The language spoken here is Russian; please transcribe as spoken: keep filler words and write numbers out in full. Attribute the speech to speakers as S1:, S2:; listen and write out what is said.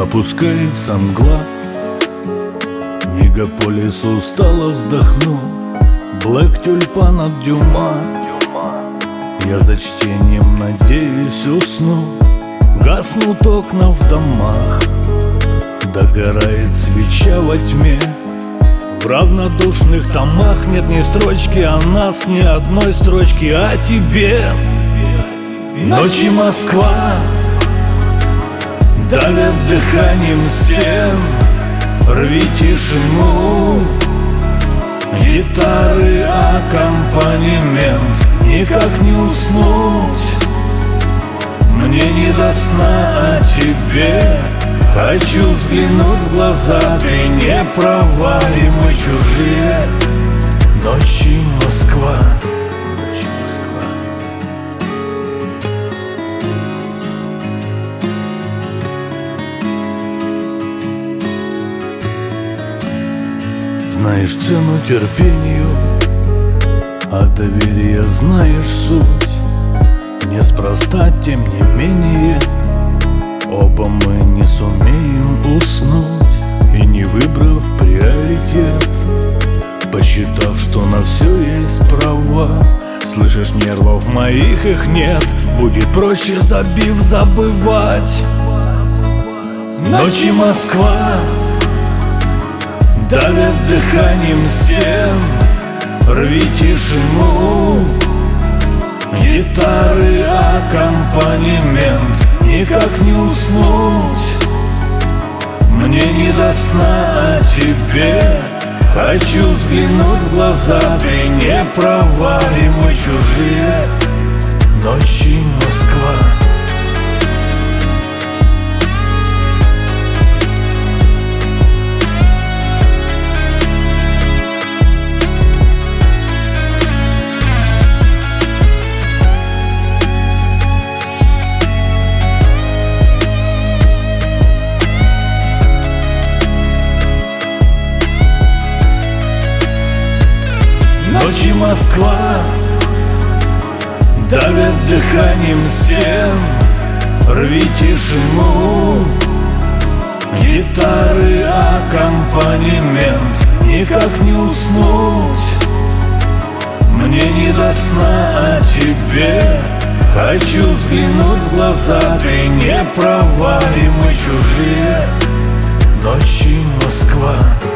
S1: Опускается мгла, мегаполис устало вздохнул. Блэк тюльпан от Дюма, я за чтением надеюсь усну. Гаснут окна в домах, догорает свеча во тьме. В равнодушных томах нет ни строчки о нас, ни одной строчки о тебе. Ночи Москва давят дыханием стен. Рви тишину, гитары аккомпанемент. Никак не уснуть, мне не до сна о тебе. Хочу взглянуть в глаза, ты не права, и мы чужие. Ночи Москва, ночи Москва. Знаешь цену терпению, а доверия знаешь суть. Неспроста, тем не менее, оба мы не сумеем уснуть. И не выбрав приоритет, посчитав, что на все есть права. Слышишь, нервов моих их нет, будет проще, забив, забывать. Ночи Москва давят дыханием стен. Рви тишину, гитары аккомпанемент. Никак не уснуть, мне не до сна о тебе. Хочу взглянуть в глаза, ты не права, и мы чужие. Ночи Москва. Ночи Москва давят дыханием стен. Рви тишину, гитары аккомпанемент. Никак не уснуть, мне не до сна о тебе. Хочу взглянуть в глаза, ты не права, и мы чужие. Ночи Москва.